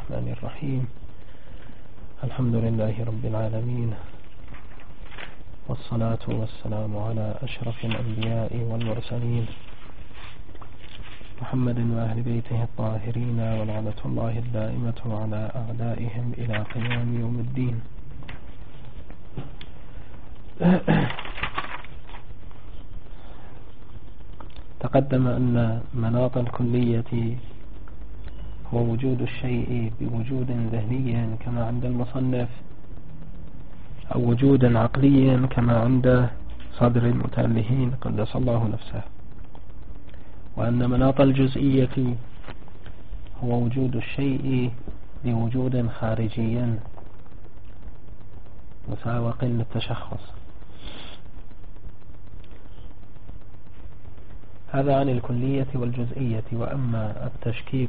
الرحمن الرحيم. الحمد لله رب العالمين، والصلاة والسلام على أشرف الأنبياء والمرسلين محمد وأهل بيته الطاهرين، ولعنة الله الدائمة على أعدائهم إلى قيام يوم الدين. تقدم أن مناط الكلية هو وجود الشيء بوجود ذهني كما عند المصنف، أو وجود عقلي كما عند صدر المتألهين قدس الله نفسه، وأن مناط الجزئية هو وجود الشيء بوجود خارجي مساوق للتشخص. هذا عن الكلية والجزئية. وأما التشكيك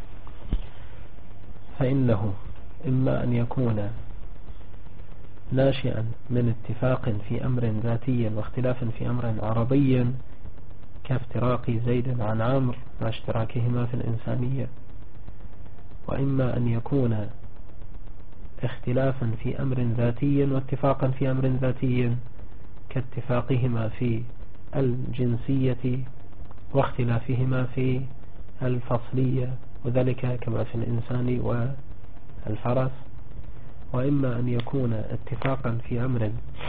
فإنه إما أن يكون ناشئا من اتفاق في أمر ذاتي واختلاف في أمر عرضي، كافتراق زيد عن عمرو مع اشتراكهما في الإنسانية، وإما أن يكون اختلافا في أمر ذاتي واتفاقا في أمر ذاتي، كاتفاقهما في الجنسية واختلافهما في الفصلية، وذلك كما في الإنسان والفرس. وإما أن يكون اتفاقا في أمر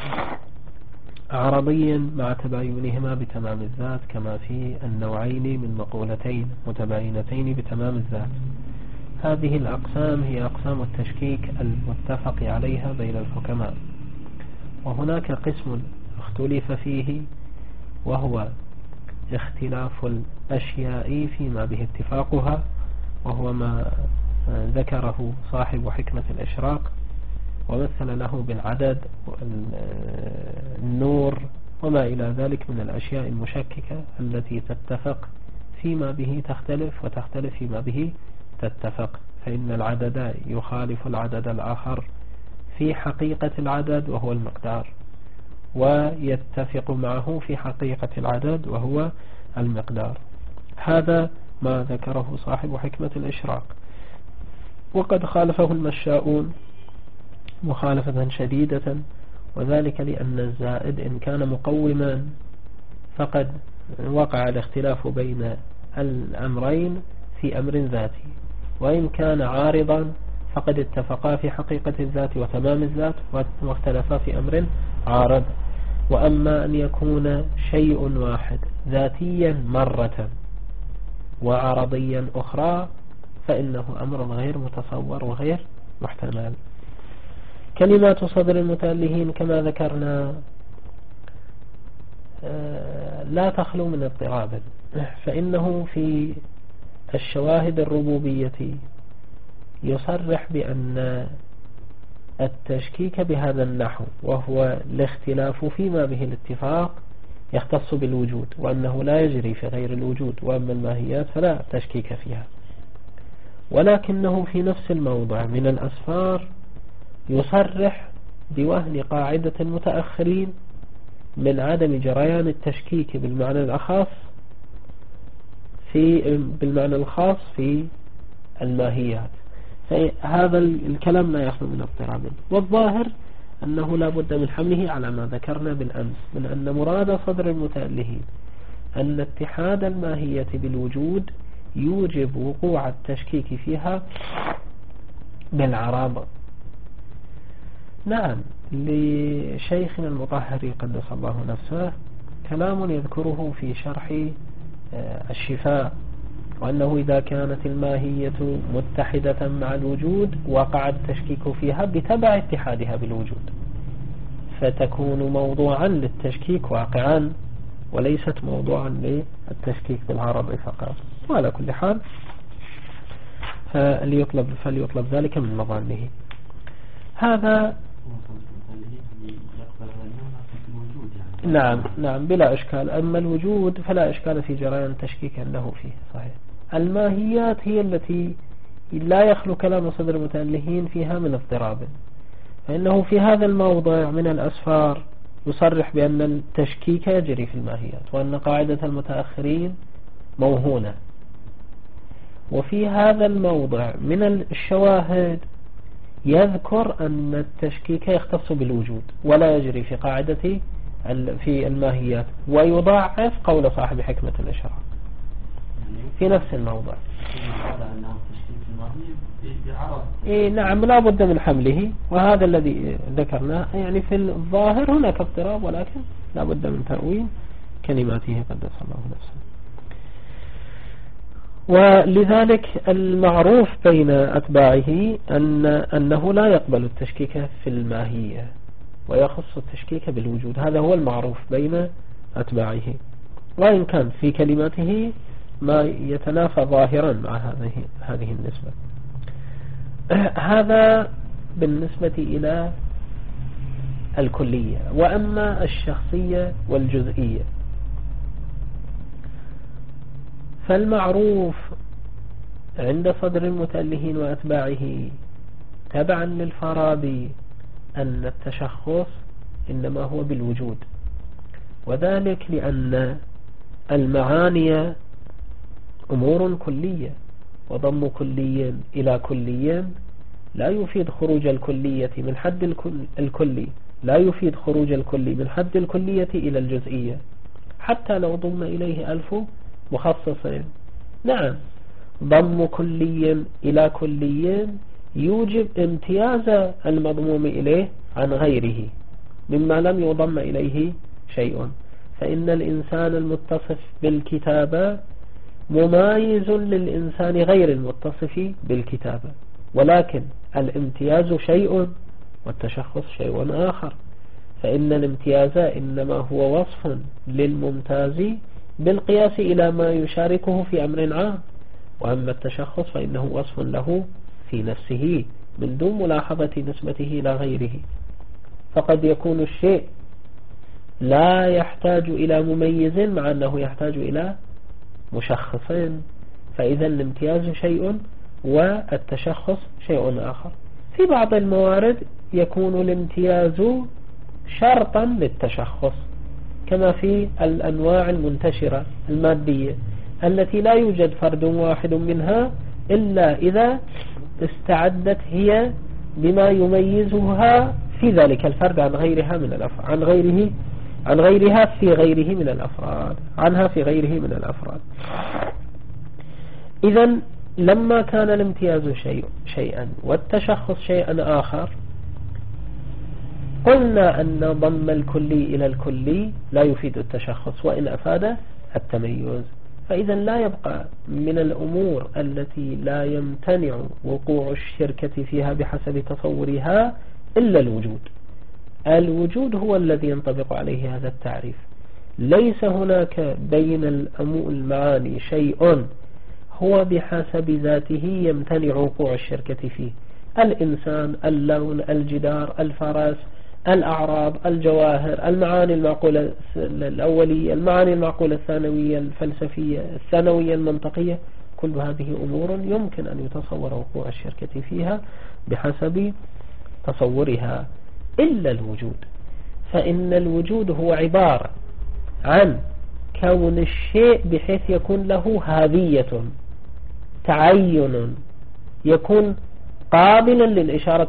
عرضي مع تباينهما بتمام الذات، كما في النوعين من مقولتين متباينتين بتمام الذات. هذه الأقسام هي أقسام التشكيك المتفق عليها بين الحكماء. وهناك قسم اختلف فيه، وهو اختلاف الأشياء فيما به اتفاقها، وهو ما ذكره صاحب حكمة الإشراق، ومثل له بالعدد والنور وما إلى ذلك من الأشياء المشككة التي تتفق فيما به تختلف، وتختلف فيما به تتفق. فإن العدد يخالف العدد الآخر في حقيقة العدد وهو المقدار، ويتفق معه في حقيقة العدد وهو المقدار. هذا ما ذكره صاحب حكمة الإشراق. وقد خالفه المشاؤون مخالفة شديدة، وذلك لأن الزائد إن كان مقوما فقد وقع الاختلاف بين الأمرين في أمر ذاتي، وإن كان عارضا فقد اتفقا في حقيقة الذات وتمام الذات واختلفا في أمر عارض. وأما أن يكون شيء واحد ذاتيا مرة وعرضيا أخرى فإنه أمر غير متصور وغير محتمل. كلمات صدر المتألهين كما ذكرنا لا تخلو من اضطراب، فإنه في الشواهد الربوبية يصرح بأن التشكيك بهذا النحو، وهو الاختلاف فيما به الاتفاق، يختص بالوجود، وأنه لا يجري في غير الوجود. وأما الماهيات فلا تشكيك فيها. ولكنه في نفس الموضع من الأسفار يصرح بوهن قاعدة المتأخرين من عدم جريان التشكيك بالمعنى الخاص في الماهيات. فهذا الكلام لا يخلو من اضطراب، والظاهر أنه لا بد من حمله على ما ذكرنا بالأمس من أن مراد صدر المتألهين أن اتحاد الماهية بالوجود يوجب وقوع التشكيك فيها بالعرض. نعم، لشيخنا المطهري قدس الله نفسه كلام يذكره في شرح الشفاء، وأنه إذا كانت الماهية متحدة مع الوجود وقع التشكيك فيها بتبع اتحادها بالوجود، فتكون موضوعا للتشكيك واقعا، وليست موضوعا للتشكيك بالعرض فقط. وعلى كل حال فليطلب ذلك من مظانه. هذا نعم بلا إشكال. أما الوجود فلا إشكال في جريان التشكيك أنه فيه صحيح. الماهيات هي التي لا يخلو كلام صدر المتألهين فيها من اضطراب، فإنه في هذا الموضع من الأسفار يصرح بأن التشكيك يجري في الماهيات، وأن قاعدة المتأخرين موهونة. وفي هذا الموضع من الشواهد يذكر أن التشكيك يختص بالوجود ولا يجري في قاعدة في الماهيات، ويضاعف قول صاحب حكمة الإشراق في نفس الموضع. إيه نعم لا بد من حمله، وهذا الذي ذكرناه. يعني في الظاهر هناك اضطراب، ولكن لا بد من تأويل كلماته قدس الله نفسه. ولذلك المعروف بين أتباعه أنه لا يقبل التشكيك في الماهية ويخص التشكيك بالوجود. هذا هو المعروف بين أتباعه، وإن كان في كلماته ما يتنافى ظاهرا مع هذه النسبة. هذا بالنسبة إلى الكلية. وأما الشخصية والجزئية فالمعروف عند صدر المتألهين وأتباعه تبعا للفارابي أن التشخص إنما هو بالوجود، وذلك لأن المعاني أمور كلية، وضم كلي إلى كلي لا يفيد خروج الكلية من حد الكلي، لا يفيد خروج الكلي من حد الكلية إلى الجزئية حتى لو ضم إليه 1000 مخصصين. نعم ضم كلي إلى كلي يوجب امتياز المضموم إليه عن غيره مما لم يضم إليه شيء، فإن الإنسان المتصف بالكتابة ممايز للإنسان غير المتصف بالكتابة، ولكن الامتياز شيء والتشخص شيء آخر. فإن الامتياز إنما هو وصف للممتاز بالقياس إلى ما يشاركه في أمر عام، وأما التشخص فإنه وصف له في نفسه من دون ملاحظة نسبته إلى غيره. فقد يكون الشيء لا يحتاج إلى مميز مع أنه يحتاج إلى مشخص، فإذا الامتياز شيء والتشخص شيء آخر. في بعض الموارد يكون الامتياز شرطا للتشخص، كما في الأنواع المنتشرة المادية التي لا يوجد فرد واحد منها إلا إذا استعدت هي بما يميزها في ذلك الفرد عن غيرها من الأفراد، عن غيرها في غيره من الأفراد، عنها في غيره من الأفراد. إذن لما كان الامتياز شيئا والتشخص شيئا آخر، قلنا أن ضم الكلي إلى الكلي لا يفيد التشخص وإن أفاد التميز. فإذا لا يبقى من الأمور التي لا يمتنع وقوع الشركة فيها بحسب تصورها إلا الوجود. الوجود هو الذي ينطبق عليه هذا التعريف. ليس هناك بين المعاني شيء هو بحسب ذاته يمتنع وقوع الشركة فيه. الإنسان، اللون، الجدار، الفرس، الأعراض، الجواهر، المعاني المعقولة الأولية، المعاني المعقولة الثانوية الفلسفية، الثانوية المنطقية، كل هذه أمور يمكن أن يتصور وقوع الشركة فيها بحسب تصورها إلا الوجود. فإن الوجود هو عبارة عن كون الشيء بحيث يكون له هذية، تعين، يكون قابلا للإشارة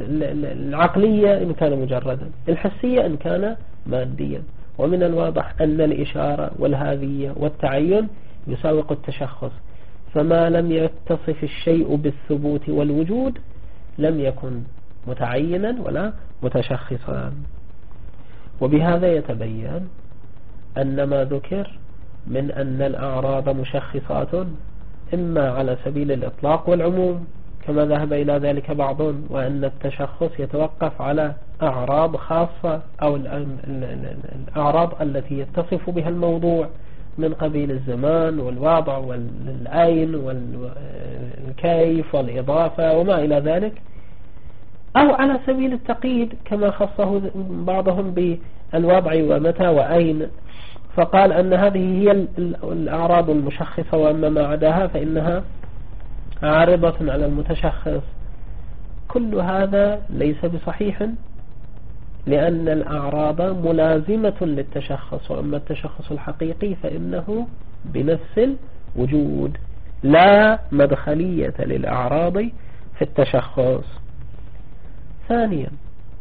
العقلية إن كان مجردا، الحسية إن كان ماديا. ومن الواضح أن الإشارة والهذية والتعين يساوق التشخص، فما لم يتصف الشيء بالثبوت والوجود لم يكن متعينا ولا متشخصا. وبهذا يتبين أن ما ذكر من أن الأعراض مشخصات إما على سبيل الإطلاق والعموم كما ذهب إلى ذلك بعضهم، وأن التشخص يتوقف على أعراض خاصة أو الأعراض التي يتصف بها الموضوع من قبيل الزمان والوضع والأين والكيف والإضافة وما إلى ذلك، أو على سبيل التقييد كما خصه بعضهم بالوضع ومتى وأين، فقال أن هذه هي الأعراض المشخصة، وأما ما عداها فإنها عارضة على المتشخص. كل هذا ليس بصحيح، لأن الأعراض ملازمة للتشخص، وأما التشخص الحقيقي فإنه بنفس الوجود. لا مدخلية للأعراض في التشخص. ثانيا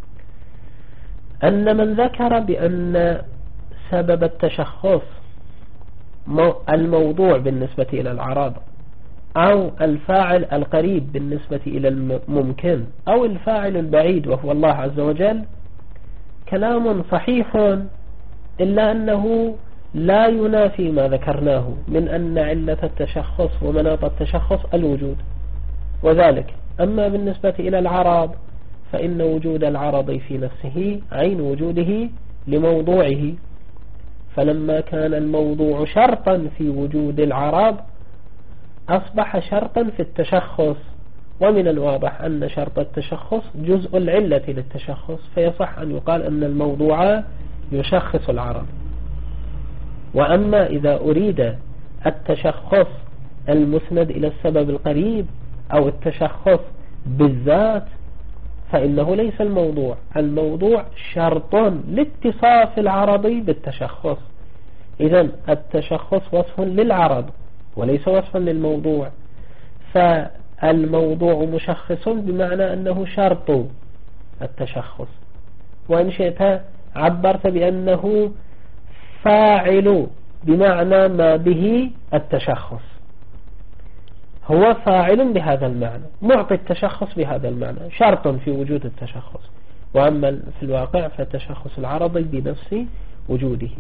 أن من ذكر بأن سبب التشخص الموضوع بالنسبة إلى الأعراض أو الفاعل القريب بالنسبة إلى الممكن أو الفاعل البعيد وهو الله عز وجل، كلام صحيح، إلا أنه لا ينافي ما ذكرناه من أن علة التشخص ومناط التشخص الوجود. وذلك أما بالنسبة إلى العرض فإن وجود العرض في نفسه عين وجوده لموضوعه، فلما كان الموضوع شرطا في وجود العرض أصبح شرطا في التشخص، ومن الواضح أن شرط التشخص جزء العلة للتشخص، فيصح أن يقال أن الموضوع يشخص العرض. وأما إذا أريد التشخص المسند إلى السبب القريب أو التشخص بالذات فإنه ليس الموضوع شرط لاتصاف العرض بالتشخص. إذن التشخص وصف للعرض وليس وصفا للموضوع، فالموضوع مشخص بمعنى أنه شرط التشخص. وإن شئت عبرت بأنه فاعل بمعنى ما به التشخص، هو فاعل بهذا المعنى، معطي التشخص بهذا المعنى، شرط في وجود التشخص. وأما في الواقع فالتشخص العرضي بنفس وجوده.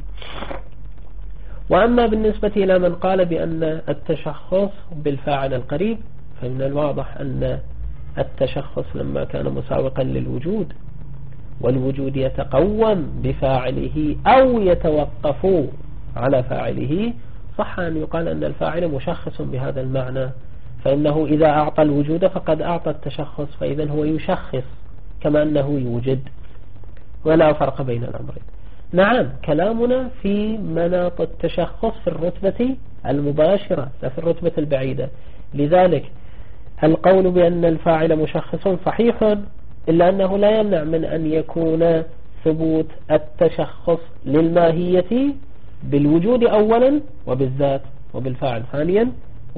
وأما بالنسبة إلى من قال بأن التشخص بالفاعل القريب، فمن الواضح أن التشخص لما كان مساوقا للوجود والوجود يتقوم بفاعله أو يتوقف على فاعله، صح أن يقال أن الفاعل مشخص بهذا المعنى، فإنه إذا أعطى الوجود فقد أعطى التشخص، فإذا هو يشخص كما أنه يوجد، ولا فرق بين الأمرين. نعم، كلامنا في مناط التشخص في الرتبة المباشرة لا في الرتبة البعيدة. لذلك القول بأن الفاعل مشخص صحيح، إلا أنه لا يمنع من أن يكون ثبوت التشخص للماهية بالوجود أولا وبالذات وبالفاعل ثانيا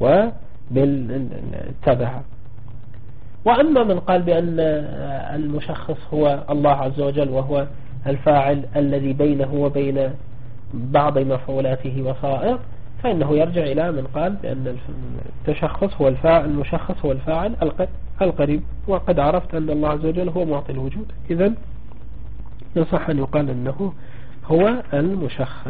وبالتبع. وأما من قال بأن المشخص هو الله عز وجل وهو الفاعل الذي بينه وبين بعض مفعولاته وصائر، فإنه يرجع إلى من قال بأن التشخص هو الفاعل، المشخص هو الفاعل القريب، وقد عرفت أن الله عز وجل هو معطي الوجود، إذن يصح أن يقال أنه هو المشخص.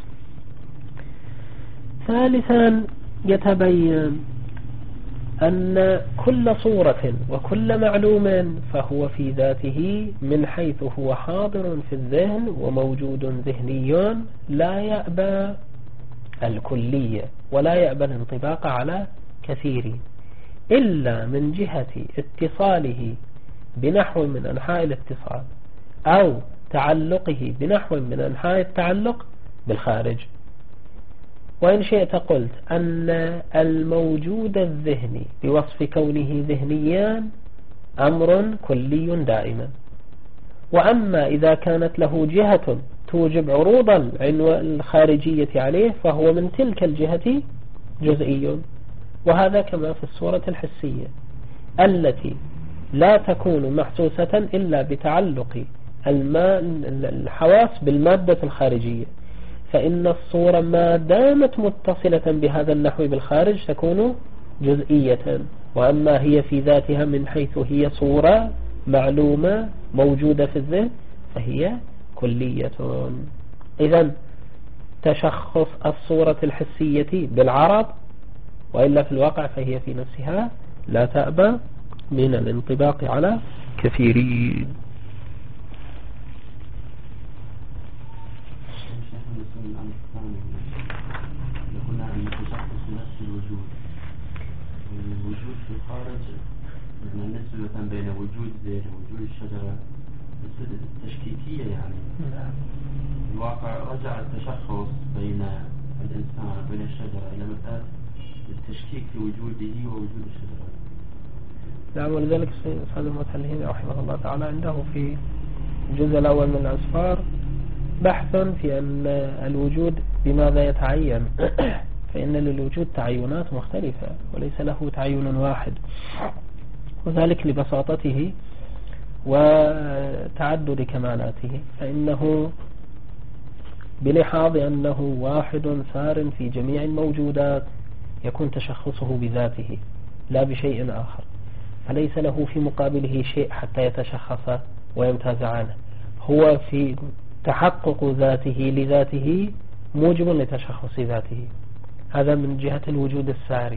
ثالثا يتبين أن كل صورة وكل معلوم فهو في ذاته من حيث هو حاضر في الذهن وموجود ذهني لا يأبى الكلية ولا يأبى الانطباق على كثير، إلا من جهة اتصاله بنحو من أنحاء الاتصال أو تعلقه بنحو من أنحاء التعلق بالخارج. وإن شئت قلت أن الموجود الذهني بوصف كونه ذهنيا أمر كلي دائما، وأما إذا كانت له جهة توجب عروض الخارجية عليه فهو من تلك الجهة جزئي. وهذا كما في الصورة الحسية التي لا تكون محسوسة إلا بتعلق الحواس بالمادة الخارجية، فإن الصورة ما دامت متصلة بهذا النحو بالخارج تكون جزئية، وأما هي في ذاتها من حيث هي صورة معلومة موجودة في الذهن فهي كلية. إذن تشخص الصورة الحسية بالعرض، وإلا في الواقع فهي في نفسها لا تأبى من الانطباق على كثيرين. قلنا أن التشخص نفس الوجود، والوجود في الخارج النسبة بين وجود ذهن ووجود الشجرة تشكيكية، يعني الواقع رجع التشخص بين الإنسان وبين الشجرة إلى مسألة التشكيك في وجوده ووجود الشجرة. نعم، ولذلك سيد المتحلين رحمه الله تعالى عنده في الجزء الأول من الأسفار بحث في أن الوجود بماذا يتعين، فإن للوجود تعينات مختلفة وليس له تعين واحد، وذلك لبساطته وتعدد كمالاته. فإنه بلحاظ أنه واحد سار في جميع الموجودات يكون تشخصه بذاته لا بشيء آخر، فليس له في مقابله شيء حتى يتشخص ويمتاز عنه، هو في تحقق ذاته لذاته موجب لتشخص ذاته. هذا من جهة الوجود الساري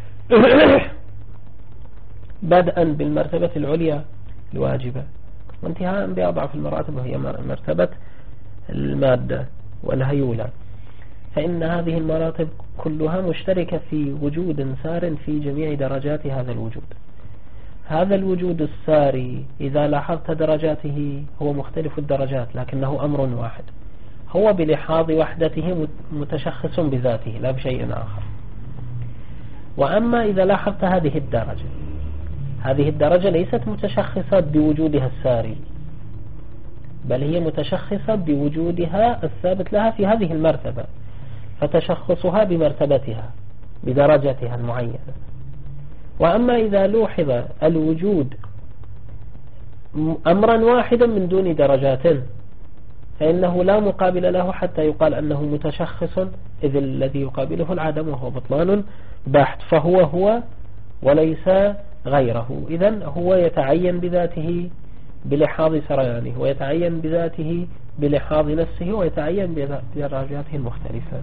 بدءا بالمرتبة العليا الواجبة وانتهاء بأضعف المراتب وهي مرتبة المادة والهيولة. فإن هذه المراتب كلها مشتركة في وجود سار في جميع درجات هذا الوجود. هذا الوجود الساري إذا لاحظت درجاته هو مختلف الدرجات لكنه أمر واحد، هو بلحاظ وحدته متشخص بذاته لا بشيء آخر. وأما إذا لاحظت هذه الدرجة ليست متشخصة بوجودها الساري، بل هي متشخصة بوجودها الثابت لها في هذه المرتبة، فتشخصها بمرتبتها بدرجتها المعينة. وأما إذا لوحظ الوجود أمرا واحدا من دون درجات فإنه لا مقابل له حتى يقال أنه متشخص، إذ الذي يقابله العدم وهو بطلان بحت، فهو هو وليس غيره. إذن هو يتعين بذاته بلحاظ سريانه، ويتعين بذاته بلحاظ نفسه، ويتعين بدرجاته المختلفة.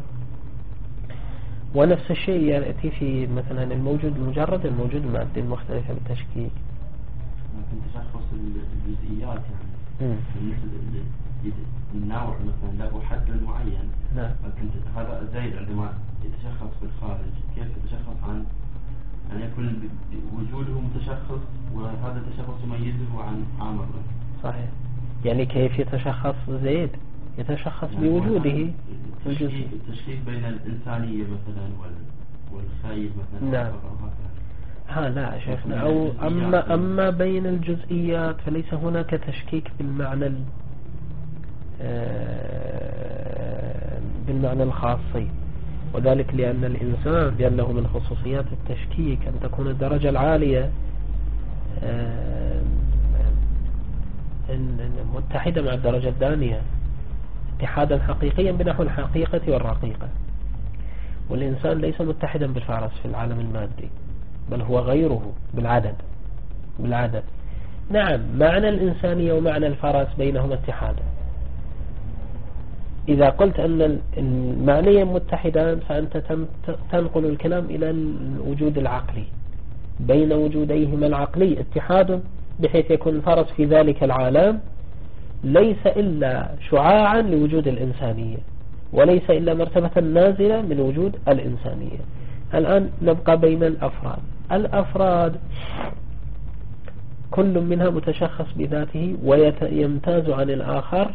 ونفس الشيء يأتي في مثلا الموجود المجرد، الموجود المادي المختلفة بالتشكيك. لكن تشخص الجزئيات يعني النوع مثلا له حد معين، نعم. لكن هذا زيد عندما يتشخص في الخارج كيف يتشخص عن أن يكون وجوده متشخص وهذا التشخص يميزه عن عامر. صحيح. يعني كيف يتشخص زيد؟ يتشخص يعني بوجوده التشخيص بين الإنسانية مثلا والخيب مثلا. نعم. لا شيخنا، أو أما بين الجزئيات فليس هناك تشكيك بالمعنى الخاصي، وذلك لأن الإنسان لأنه من خصوصيات التشكيك أن تكون الدرجة العالية متحدة مع الدرجة الدانية اتحادا حقيقيا بنحو الحقيقة والرقيقة، والإنسان ليس متحدا بالفارس في العالم المادي بل هو غيره بالعدد. نعم، معنى الإنسانية ومعنى الفرس بينهما اتحادا. إذا قلت أن المعنيين متحدان فأنت تنقل الكلام إلى الوجود العقلي، بين وجوديهما العقلي اتحاد بحيث يكون الفرس في ذلك العالم ليس إلا شعاعا لوجود الإنسانية، وليس إلا مرتبة نازلة من وجود الإنسانية. الآن نبقى بين الأفراد كل منها متشخص بذاته ويمتاز عن الآخر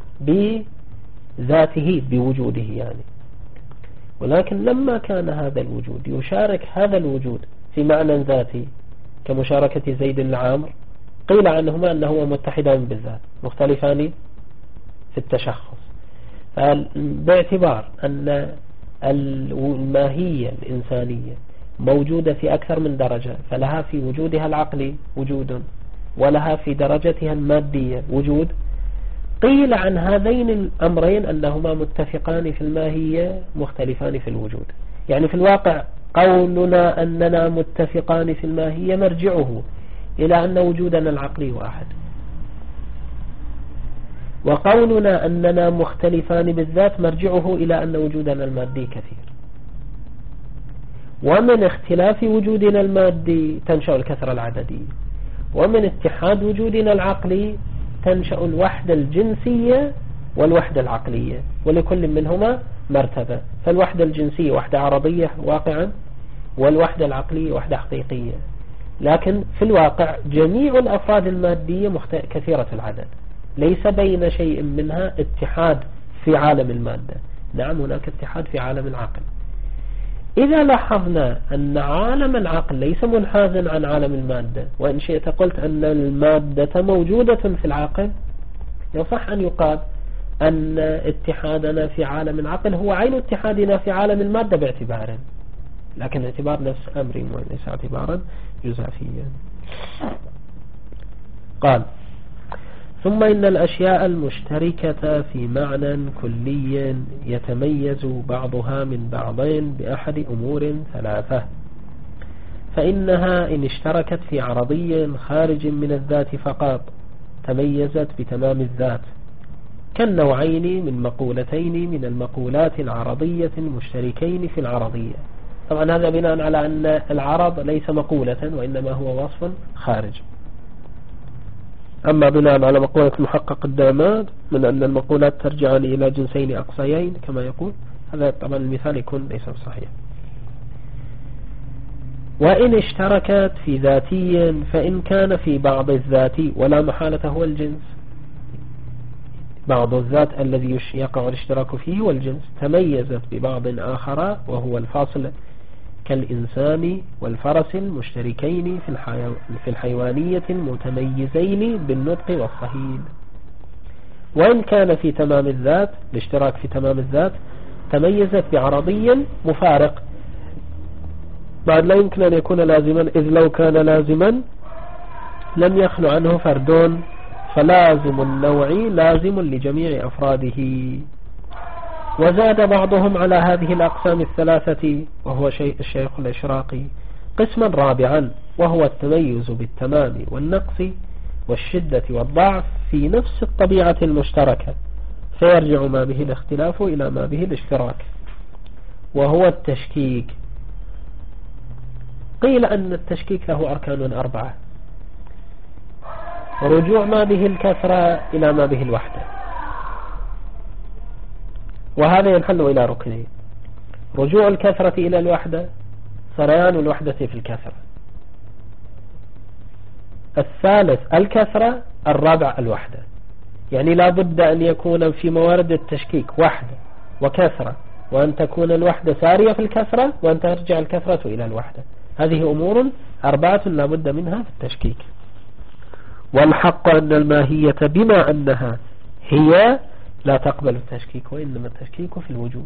بذاته بوجوده يعني. ولكن لما كان هذا الوجود يشارك هذا الوجود في معنى ذاتي كمشاركة زيد لعامر، قيل عنهما أنهما متحدان بالذات مختلفان في التشخص. باعتبار أن الماهية الإنسانية موجودة في أكثر من درجة، فلها في وجودها العقلي وجود ولها في درجتها المادية وجود، قيل عن هذين الأمرين أنهما متفقان في الماهية مختلفان في الوجود. يعني في الواقع قولنا أننا متفقان في الماهية مرجعه إلى أن وجودنا العقلي واحد، وقولنا أننا مختلفان بالذات مرجعه إلى أن وجودنا المادي كثير. ومن اختلاف وجودنا المادي تنشأ الكثرة العددية، ومن اتحاد وجودنا العقلي تنشأ الوحدة الجنسية والوحدة العقلية، ولكل منهما مرتبة. فالوحدة الجنسية وحدة عرضية واقعا، والوحدة العقلية وحدة حقيقية. لكن في الواقع جميع الأفراد المادية كثيرة العدد، ليس بين شيء منها اتحاد في عالم المادة. نعم، هناك اتحاد في عالم العقل. إذا لاحظنا أن عالم العقل ليس منحازا عن عالم المادة، وإن شئت قلت أن المادة موجودة في العقل، يصح أن يقال أن اتحادنا في عالم العقل هو عين اتحادنا في عالم المادة باعتبار، لكن اعتبار نفس أمر وليس اعتبارا جزافيا. قال: ثم إن الأشياء المشتركة في معنى كلي يتميز بعضها من بعضين بأحد أمور ثلاثة، فإنها إن اشتركت في عرضي خارج من الذات فقط تميزت بتمام الذات، كالنوعين من مقولتين من المقولات العرضية المشتركين في العرضية. طبعا هذا بناء على أن العرض ليس مقولة وإنما هو وصف خارج. أما بناء على مقولة المحقق الداماد من أن المقولات ترجعان إلى جنسين أقصيين كما يقول، هذا طبعا المثال يكون ليس صحيح. وإن اشتركت في ذاتي فإن كان في بعض الذات ولا محالة هو الجنس، بعض الذات الذي يقع الاشتراك فيه والجنس، تميزت ببعض آخر وهو الفاصل، كالإنسان والفرس المشتركين في الحيوانية المتميزين بالنطق والصهيل. وإن كان في تمام الذات، الاشتراك في تمام الذات، تميزت بعرضي مفارق. بعد لا يمكن أن يكون لازما، إذ لو كان لازما لم يخلو عنه فرد، فلازم النوع لازم لجميع أفراده. وزاد بعضهم على هذه الأقسام الثلاثة وهو الشيخ الإشراقي قسما رابعا، وهو التميز بالتمام والنقص والشدة والضعف في نفس الطبيعة المشتركة، فيرجع ما به الاختلاف إلى ما به الاشتراك، وهو التشكيك. قيل أن التشكيك له أركان 4: رجوع ما به الكثرة إلى ما به الوحدة، وهذا ينحل إلى ركنين: رجوع الكثرة إلى الوحدة، سريان الوحدة في الكثرة. الثالث الكثرة، الرابع الوحدة. يعني لا بد أن يكون في موارد التشكيك وحدة وكثرة، وأن تكون الوحدة سارية في الكثرة، وأن ترجع الكثرة إلى الوحدة. هذه أمور 4 لا بد منها في التشكيك. والحق أن الماهية بما أنها هي لا تقبل التشكيك، وإنما التشكيك في الوجود.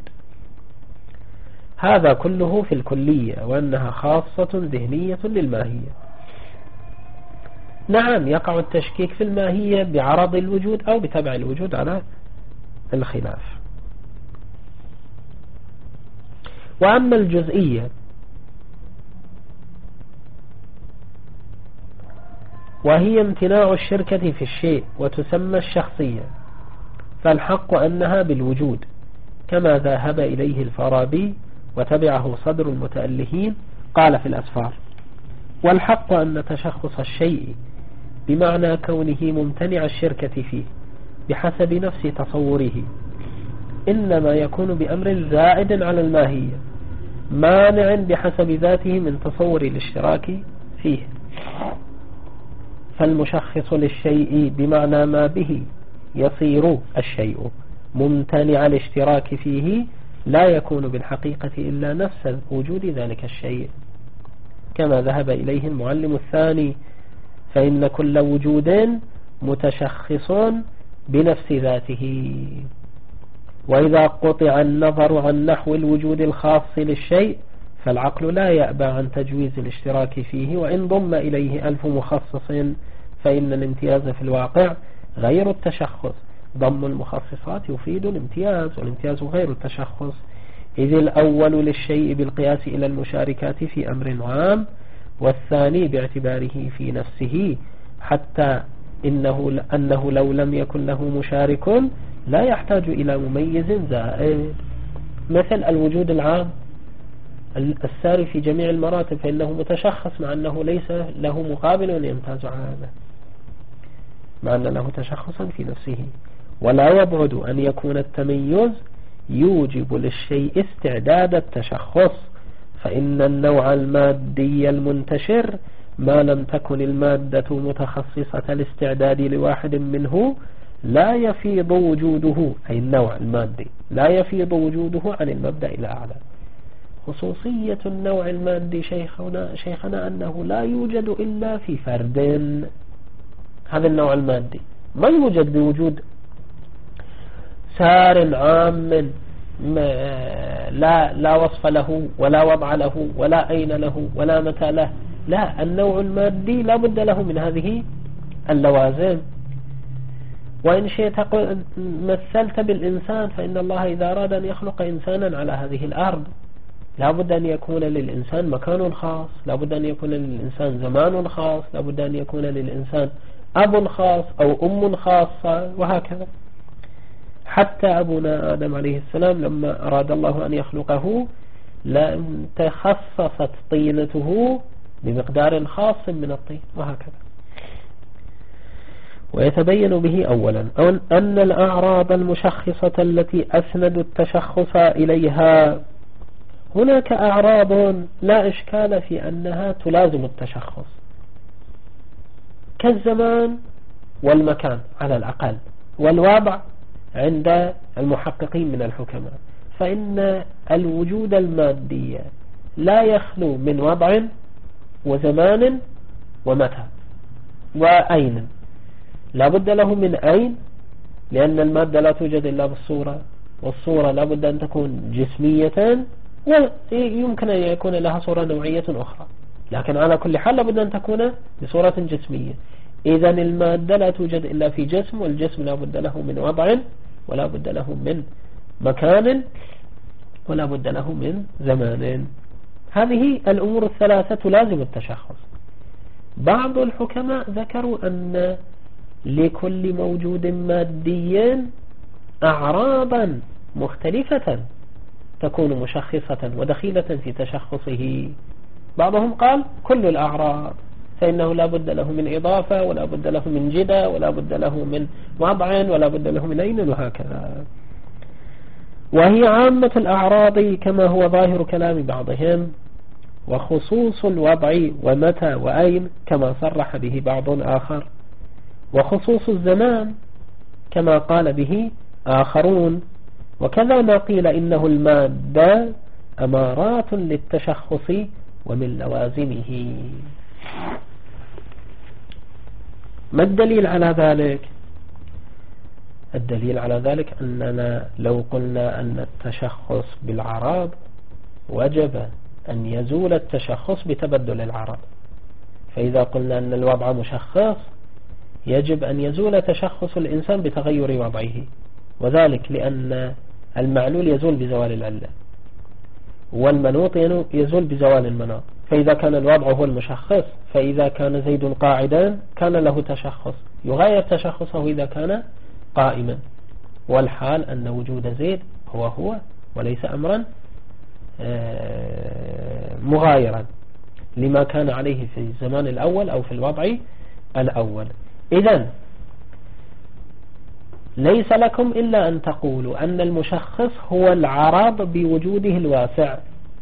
هذا كله في الكلية، وأنها خاصة ذهنية للماهية. نعم، يقع التشكيك في الماهية بعرض الوجود أو بتبع الوجود على الخلاف. وأما الجزئية وهي امتناع الشركة في الشيء وتسمى الشخصية، فالحق أنها بالوجود كما ذهب إليه الفارابي وتبعه صدر المتألهين. قال في الأسفار: والحق أن تشخص الشيء بمعنى كونه ممتنع الشركة فيه بحسب نفس تصوره إنما يكون بأمر زائد على الماهية مانع بحسب ذاته من تصور الاشتراك فيه. فالمشخص للشيء بمعنى ما به يصير الشيء ممتنع الاشتراك فيه لا يكون بالحقيقة إلا نفس وجود ذلك الشيء، كما ذهب إليه المعلم الثاني: فإن كل وجود متشخص بنفس ذاته. وإذا قطع النظر عن نحو الوجود الخاص للشيء فالعقل لا يأبى عن تجويز الاشتراك فيه، وإن ضم إليه 1000 مخصص فإن الامتياز في الواقع غير التشخص. ضم المخصصات يفيد الامتياز، والامتياز غير التشخص، إذ الأول للشيء بالقياس إلى المشاركات في أمر عام، والثاني باعتباره في نفسه، حتى أنه لو لم يكن له مشارك لا يحتاج إلى مميز زائد. مثل الوجود العام الساري في جميع المراتب، فإنه متشخص مع أنه ليس له مقابل يمتاز عنه، مع أن له تشخصا في نفسه. ولا يبعد أن يكون التميز يوجب للشيء استعداد التشخص، فإن النوع المادي المنتشر ما لم تكن المادة متخصصة الاستعداد لواحد منه لا يفيض وجوده، أي النوع المادي لا يفيض وجوده عن المبدأ الأعلى. خصوصية النوع المادي شيخنا أنه لا يوجد إلا في فرد. هذا النوع المادي ما يوجد بوجود سار عام لا وصف له ولا وضع له ولا أين له ولا متى له. لا، النوع المادي لا بد له من هذه اللوازم. وإن شئت مثلت بالإنسان، فإن الله إذا أراد أن يخلق إنسانا على هذه الأرض لا بد أن يكون للإنسان مكان خاص، لا بد أن يكون للإنسان زمان خاص، لا بد أن يكون للإنسان أب خاص أو أم خاصة، وهكذا. حتى أبونا آدم عليه السلام لما أراد الله أن يخلقه تخصصت طينته بمقدار خاص من الطين، وهكذا. ويتبين به أولا أن الأعراض المشخصة التي أسندوا التشخص إليها، هناك أعراض لا إشكال في أنها تلازم التشخص، كالزمان والمكان على الأقل، والوضع عند المحققين من الحكماء، فإن الوجود المادي لا يخلو من وضع وزمان ومتى وأين. لا بد له من أين، لأن المادة لا توجد إلا بالصورة، والصورة لا بد أن تكون جسمية، ويمكن أن يكون لها صورة نوعية أخرى، لكن على كل حال لا بد أن تكون بصورة جسمية. إذا المادة لا توجد إلا في جسم، والجسم لا بد له من وضع، ولا بد له من مكان، ولا بد له من زمان. هذه الأمور الثلاثة تلازم التشخص. بعض الحكماء ذكروا أن لكل موجود مادي أعراضا مختلفة تكون مشخصة ودخيلة في تشخصه. بعضهم قال كل الأعراض، فإنه لا بد له من إضافة، ولا بد له من جدة، ولا بد له من وضع، ولا بد له من أين، وهكذا. وهي عامة الأعراض كما هو ظاهر كلام بعضهم، وخصوص الوضع ومتى وأين كما صرح به بعض آخر، وخصوص الزمان كما قال به آخرون، وكذا ما قيل إنه المادة أمارات للتشخص ومن لوازمه. ما الدليل على ذلك؟ الدليل على ذلك أننا لو قلنا أن التشخص بالعرض وجب أن يزول التشخص بتبدل العرض، فإذا قلنا أن الوضع مشخص يجب أن يزول تشخص الإنسان بتغير وضعه، وذلك لأن المعلول يزول بزوال العلة، والمنوط يزول بزوال المناط. فإذا كان الوضع هو المشخص، فإذا كان زيد قاعدا كان له تشخص، يغير تشخصه إذا كان قائما، والحال أن وجود زيد هو وليس أمرا مغايرا لما كان عليه في الزمان الأول أو في الوضع الأول. إذن ليس لكم إلا أن تقولوا أن المشخص هو العرض بوجوده الواسع،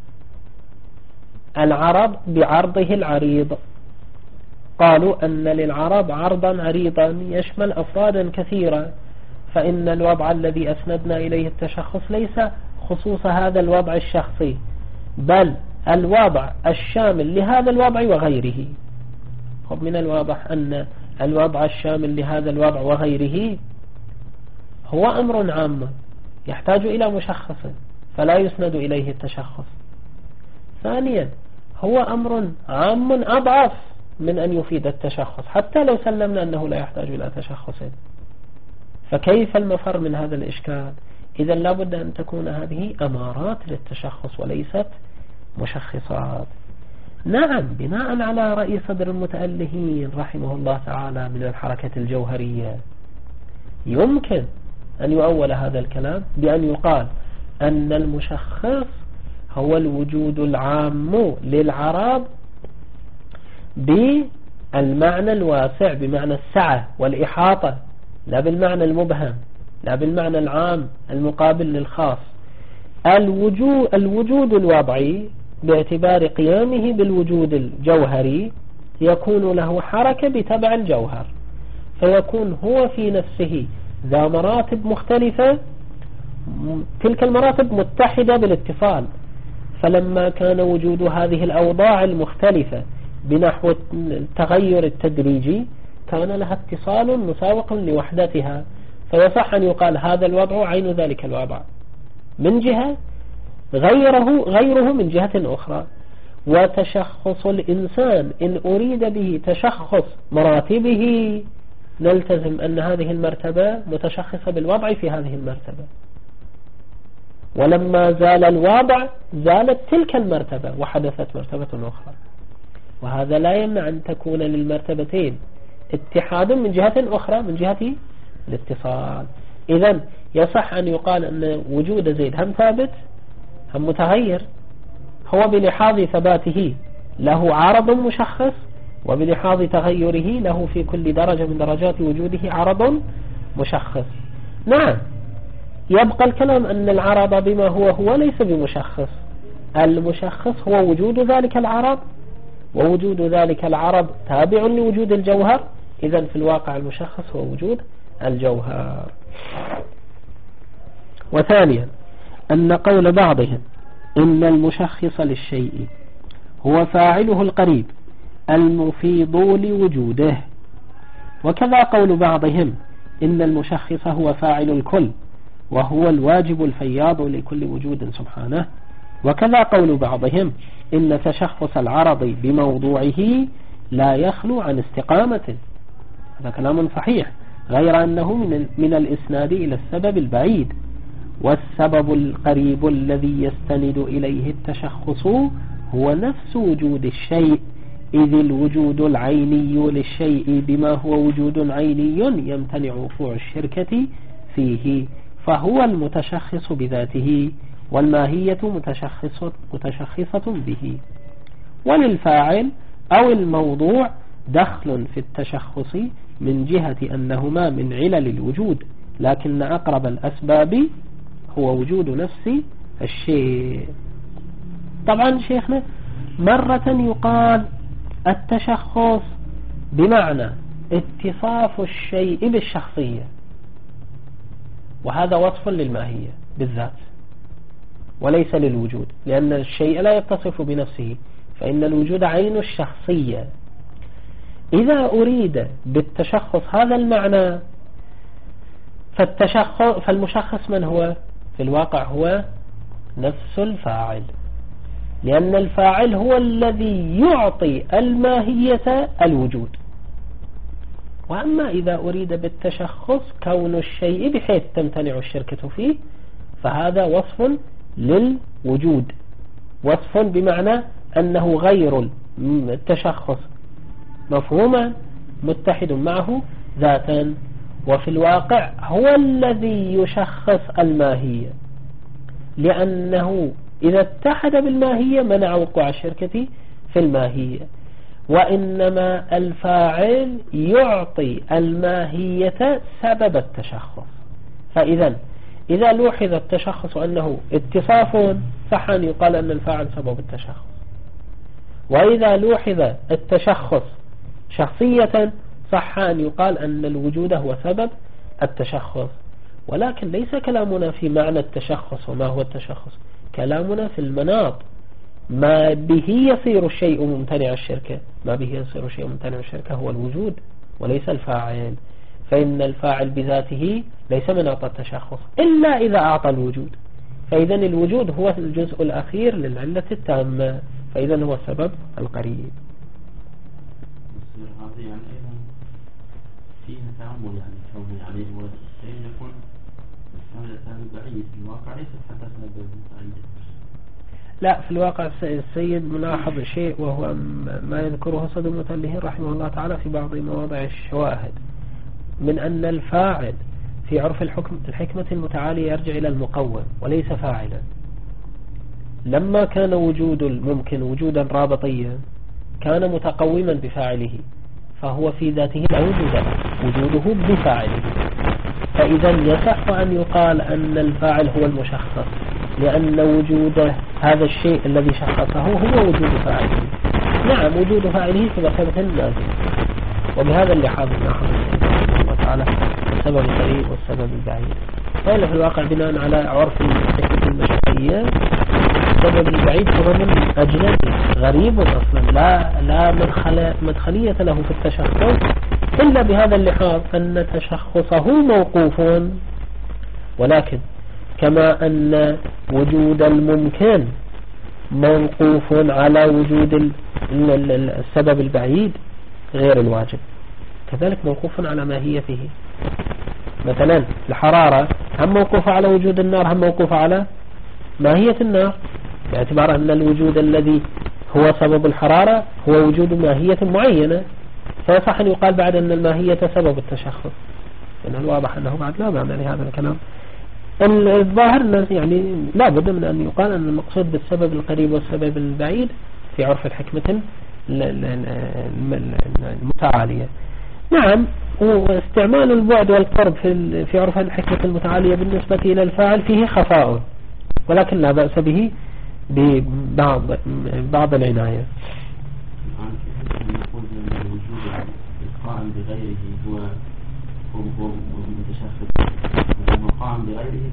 العرض بعرضه العريض. قالوا أن للعرض عرضا عريضا يشمل أفرادا كثيرة، فإن الوضع الذي أسندنا إليه التشخص ليس خصوص هذا الوضع الشخصي، بل الوضع الشامل لهذا الوضع وغيره. من الواضح أن الوضع الشامل لهذا الوضع وغيره هو أمر عام يحتاج إلى مشخص، فلا يسند إليه التشخص. ثانيا هو أمر عام أضعف من أن يفيد التشخص، حتى لو سلمنا أنه لا يحتاج إلى تشخص، فكيف المفر من هذا الإشكال؟ إذا لابد أن تكون هذه أمارات للتشخص وليست مشخصات. نعم، بناء على رأي صدر المتألهين رحمه الله تعالى من الحركة الجوهرية، يمكن أن يؤول هذا الكلام بأن يقال أن المشخص هو الوجود العام للعرض بالمعنى الواسع، بمعنى السعة والإحاطة، لا بالمعنى المبهم، لا بالمعنى العام المقابل للخاص. الوجود الوضعي باعتبار قيامه بالوجود الجوهري يكون له حركة بتبع الجوهر، فيكون هو في نفسه ذا مراتب مختلفة، تلك المراتب متحدة بالاتصال. فلما كان وجود هذه الأوضاع المختلفة بنحو التغير التدريجي كان لها اتصال مساوق لوحدتها، فيصح أن يقال هذا الوضع عين ذلك الوضع من جهة، غيره من جهة أخرى. وتشخص الإنسان إن أريد به تشخص مراتبه نلتزم أن هذه المرتبة متشخصة بالوضع في هذه المرتبة، ولما زال الوضع زالت تلك المرتبة وحدثت مرتبة أخرى. وهذا لا يمنع أن تكون للمرتبتين اتحاد من جهة أخرى من جهة الاتصال. إذن يصح أن يقال أن وجود زيد هم ثابت هم متغير، هو بلحاظ ثباته له عرض مشخص، وبلحاظ تغيره له في كل درجة من درجات وجوده عرض مشخص. نعم، يبقى الكلام أن العرض بما هو ليس بمشخص، المشخص هو وجود ذلك العرض، ووجود ذلك العرض تابع لوجود الجوهر. إذن في الواقع المشخص هو وجود الجوهر. وثانيا أن قول بعضهم إن المشخص للشيء هو فاعله القريب المفيض لوجوده، وكذا قول بعضهم إن المشخص هو فاعل الكل وهو الواجب الفياض لكل وجود سبحانه، وكذا قول بعضهم إن تشخص العرض بموضوعه لا يخلو عن استقامته. هذا كلام صحيح، غير أنه من الإسناد إلى السبب البعيد، والسبب القريب الذي يستند إليه التشخص هو نفس وجود الشيء، إذ الوجود العيني للشيء بما هو وجود عيني يمتنع وقوع الشركة فيه، فهو المتشخص بذاته، والماهية متشخصة به. وللفاعل أو الموضوع دخل في التشخص من جهة أنهما من علل الوجود، لكن أقرب الأسباب هو وجود نفس الشيء. طبعا شيخنا مرة يقال التشخص بمعنى اتصاف الشيء بالشخصية، وهذا وصف للماهية بالذات وليس للوجود، لأن الشيء لا يتصف بنفسه، فإن الوجود عين الشخصية. إذا أريد بالتشخص هذا المعنى فالمشخص من هو؟ في الواقع هو نفس الفاعل، لأن الفاعل هو الذي يعطي الماهية الوجود. وأما إذا أريد بالتشخص كون الشيء بحيث تمتنع الشركة فيه، فهذا وصف للوجود، وصف بمعنى أنه غير التشخص مفهوما متحد معه ذاتا، وفي الواقع هو الذي يشخص الماهية، لأنه إذا اتحد بالماهية منع وقوع الشركة في الماهية، وإنما الفاعل يعطي الماهية سبب التشخص. إذا لوحظ التشخص أنه اتصاف صح أن يقال أن الفاعل سبب التشخص، وإذا لوحظ التشخص شخصية صح أن يقال أن الوجود هو سبب التشخص. ولكن ليس كلامنا في معنى التشخص وما هو التشخص، كلامنا في المناط، ما به يصير الشيء ممتنع الشركة، ما به يصير الشيء ممتنع الشركة هو الوجود وليس الفاعل، فإن الفاعل بذاته ليس مناط التشخص إلا إذا أعطى الوجود، فإذا الوجود هو الجزء الأخير للعلة التامة، فإذا هو السبب القريب. هذا يعني أيضا فيه تعامل، يعني كونه يعني هو الشيء يكون السبب بعيد، في الواقع ليس حتى سبب بعيد. لا، في الواقع السيد ملاحظ شيء وهو ما يذكره صدر المتلهين رحمه الله تعالى في بعض مواضع الشواهد، من أن الفاعل في عرف الحكمة المتعالية يرجع إلى المقوم وليس فاعلا. لما كان وجود الممكن وجودا رابطيا كان متقوما بفاعله، فهو في ذاته لا وجود له، وجوده بفاعله. فإذا يصح أن يقال أن الفاعل هو المشخص، لأن وجود هذا الشيء الذي شخصه هو وجود فاعله. نعم، وجود فاعله في مرتبة لازم، وبهذا اللحاظ نأخذ الله تعالى السبب القريب والسبب البعيد. وإلا في الواقع بناء على عرف الحكمة المشرعية السبب البعيد هو من أجنبي غريب أصلا لا مدخلية له في التشخص، إلا بهذا اللحاظ أن تشخصه موقوف، ولكن كما أن وجود الممكن موقوف على وجود السبب البعيد غير الواجب، كذلك موقوف على ماهيته. مثلا الحرارة هم موقوفة على وجود النار، هم موقوفة على ماهية النار، باعتبار أن الوجود الذي هو سبب الحرارة هو وجود ماهية معينة، فيصح أن يقال بعد أن الماهية سبب التشخص. من الواضح أنه بعد لا معنى لهذا الكلام. الظاهر يعني لا بد من أن يقال أن المقصود بالسبب القريب والسبب البعيد في عرف الحكمة المتعالية. نعم، واستعمال البعد والقرب في عرف الحكمة المتعالية بالنسبة إلى الفاعل فيه خفاء، ولكن لا بأس به ببعض العناية. نقول أن الوجود القائم بغيره هو متشخص، لأنه قائم بغيره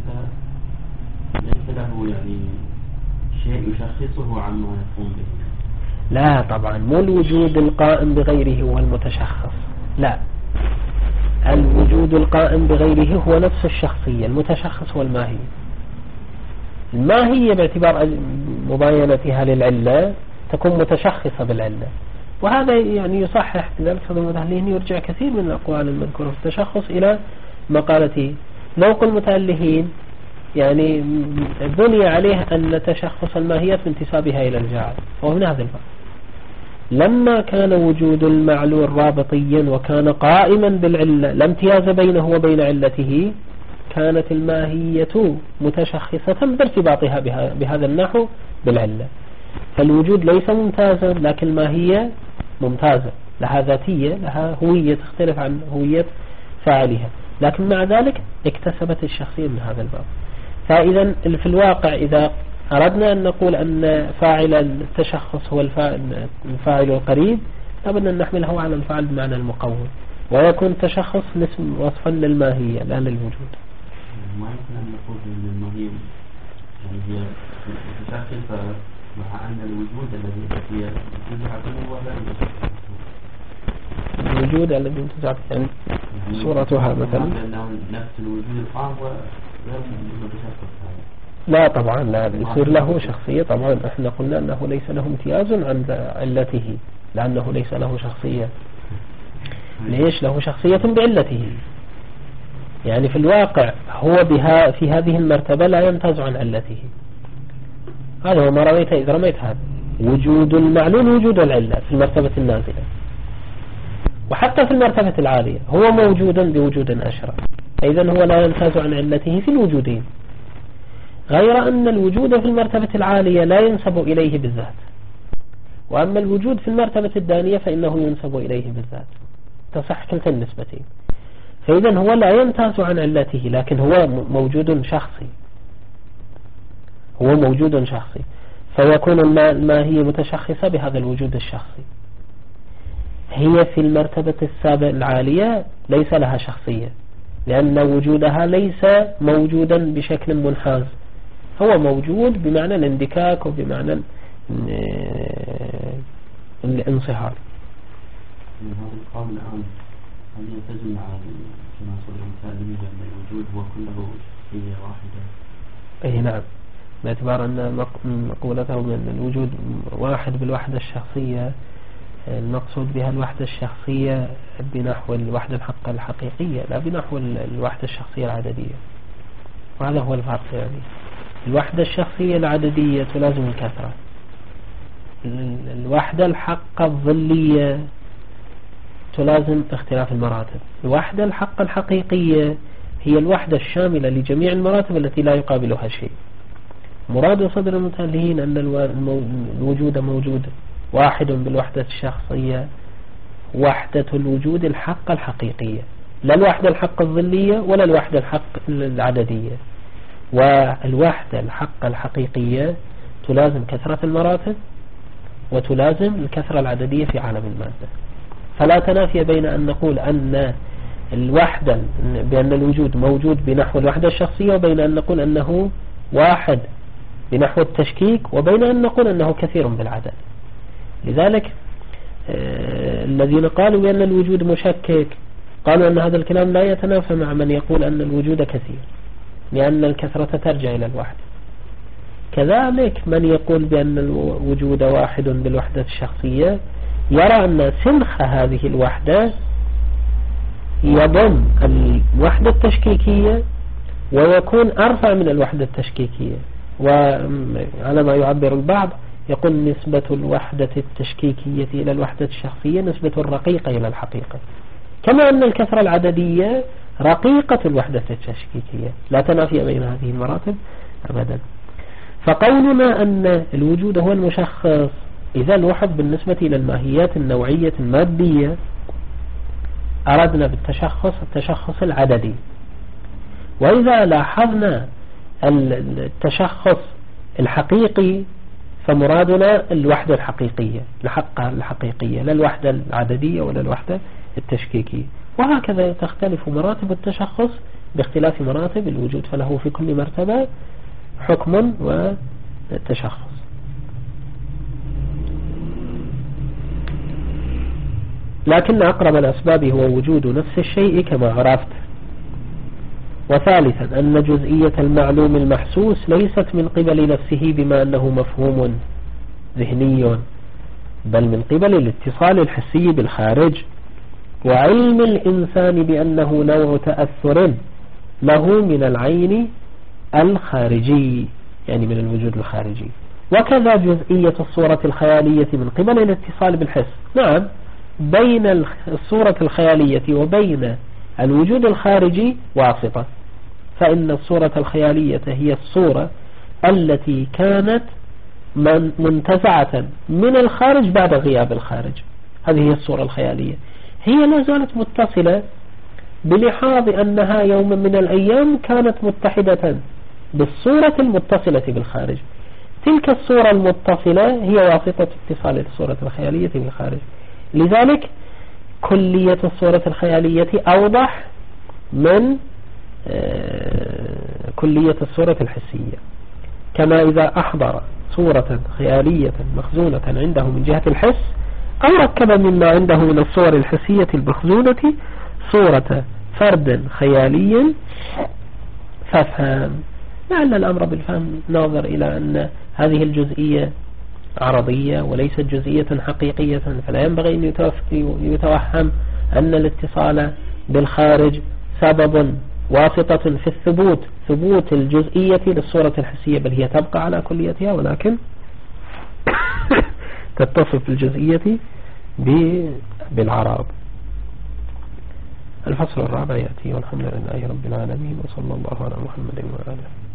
فليس له يعني شيء يشخصه عما يقوم به. لا طبعا، مو الوجود القائم بغيره هو المتشخص، لا، الوجود القائم بغيره هو نفس الشخصية، المتشخص هو الماهية. الماهية باعتبار مباينتها للعلة تكون متشخصة بالعلة، وهذا يعني يصحح لذلك هذا المتألهين يرجع كثير من الأقوال المذكورة في التشخص إلى مقالته. نوق المتألهين يعني بني عليه أن تشخص الماهية بانتسابها إلى الجاعل، وهو من هذا الباب. لما كان وجود المعلول رابطيا وكان قائما بالعلة لا امتياز بينه وبين علته، كانت الماهية متشخصة بارتباطها بهذا النحو بالعلة. فالوجود ليس ممتازا، لكن الماهية ممتازة، لها ذاتية، لها هوية تختلف عن هوية فاعلها، لكن مع ذلك اكتسبت الشخصية من هذا الباب. فإذا في الواقع إذا أردنا أن نقول أن فاعل التشخص هو الفاعل القريب، لابد أن نحمله على الفاعل بمعنى المقوم، ويكون التشخص اسم وصفا للماهية لا للوجود. ما يمكن أن نقول أن الماهية يعني هي متشخصة مع أن الوجود الذي هي تنزع به هو غير متشخص. الوجود الذي تنزع يعني صورتها مثلا لأنه نفس الوجود القائم وغير متشخص. لا طبعا، لا يصير له شخصية. طبعا احنا قلنا أنه ليس له امتياز عن علته، لأنه ليس له شخصية. ليش له شخصية بعلته؟ يعني في الواقع هو في هذه المرتبة لا يمتاز عن علته. هذا هو ما رميته إذا رميت هذا وجود المعلول وجود العلة في المرتبة النازلة، وحتى في المرتبة العالية هو موجودا بوجود أشرف، إذن هو لا يمتاز عن علته في الوجودين، غير أن الوجود في المرتبة العالية لا ينسب إليه بالذات، وأما الوجود في المرتبة الدانية فإنه ينسب إليه بالذات، تصح كلتا النسبتين. فإذن هو لا يمتاز عن علته، لكن هو موجود شخصي، هو موجود شخصي، فيكون ما هي متشخصة بهذا الوجود الشخصي. هي في المرتبة السابقة العالية ليس لها شخصية، لأن وجودها ليس موجودا بشكل منحاز، هو موجود بمعنى الاندكاك وبمعنى الانصهار. هذا القول الآن هل يلتزم مع العناصر المتعلمين بأن الوجود هو كله شخصية واحدة؟ أي نعم، باعتبار أن مقولته من الوجود واحد بالوحدة الشخصية، المقصود بها الوحدة الشخصية بنحو الوحدة الحقة الحقيقية، لا بنحو الوحدة الشخصية العددية. وهذا هو الفرق. يعني الوحدة الشخصية العددية تلازم الكثرة، الوحدة الحقة الظلية تلازم اختلاف المراتب. الوحدة الحقة الحقيقية هي الوحدة الشاملة لجميع المراتب التي لا يقابلها شيء. مراد صدر المتألهين أن الوجود موجود واحد بالوحدة الشخصية، وحدة الوجود الحقة الحقيقية، لا الوحدة الحقة الظلية ولا الوحدة الحقة العددية. والوحدة الحقة الحقيقية تلازم كثرة المراتب وتلازم الكثرة العددية في عالم المادة. فلا تنافي بين أن نقول أن الوحدة بأن الوجود موجود بنحو الوحدة الشخصية، وبين أن نقول أنه واحد بنحو التشكيك، وبين أن نقول أنه كثير بالعدد. لذلك الذين قالوا بأن الوجود مشكك قالوا أن هذا الكلام لا يتنافى مع من يقول أن الوجود كثير، لأن الكثرة ترجع إلى الوحدة. كذلك من يقول بأن الوجود واحد بالوحدة الشخصية يرى أن سنخ هذه الوحدة يضم الوحدة التشكيكية ويكون أرفع من الوحدة التشكيكية، وعلى ما يعبر البعض يقول نسبة الوحدة التشكيكية إلى الوحدة الشخصية نسبة رقيقة إلى الحقيقة، كما أن الكثرة العددية رقيقة الوحدة التشكيكية، لا تنافي بين هذه المراتب أبدا. فقولنا أن الوجود هو المشخص إذا الوحد بالنسبة إلى الماهيات النوعية المادية أردنا بالتشخص التشخص العددي، وإذا لاحظنا التشخص الحقيقي فمرادنا الوحدة الحقيقية الحقيقية، لا الوحدة العددية ولا الوحدة التشكيكية. وهكذا تختلف مراتب التشخص باختلاف مراتب الوجود، فله في كل مرتبة حكم وتشخص. لكن أقرب الأسباب هو وجود نفس الشيء كما عرفت. وثالثا أن جزئية المعلوم المحسوس ليست من قبل نفسه بما أنه مفهوم ذهني، بل من قبل الاتصال الحسي بالخارج، وعلم الإنسان بأنه نوع تأثر له من العين الخارجي، يعني من الوجود الخارجي. وكذا جزئية الصورة الخيالية من قبل الاتصال بالحس. نعم، بين الصورة الخيالية وبين الوجود الخارجي واسطة، فإن الصورة الخيالية هي الصورة التي كانت منتزعة من الخارج بعد غياب الخارج، هذه هي الصورة الخيالية. هي لا زالت متصلة بلحاظ أنها يوم من الأيام كانت متحدة بالصورة المتصلة بالخارج. تلك الصورة المتصلة هي واسطة اتصال الصورة الخيالية بالخارج. لذلك كلية الصورة الخيالية أوضح من كلية الصورة الحسية. كما إذا أحضر صورة خيالية مخزونة عنده من جهة الحس أو ركب مما عنده من الصور الحسية المخزونة صورة فرد خيالي فافهم. لعل الأمر بالفهم ناظر إلى أن هذه الجزئية عرضية وليست جزئية حقيقية، فلا ينبغي أن يتوهم أن الاتصال بالخارج سبب واسطة في ثبوت الجزئية للصورة الحسية، بل هي تبقى على كليتها ولكن تتصف الجزئية بالعرض. الفصل الرابع يأتي، والحمد لله رب العالمين، وصلى الله على محمد وآله.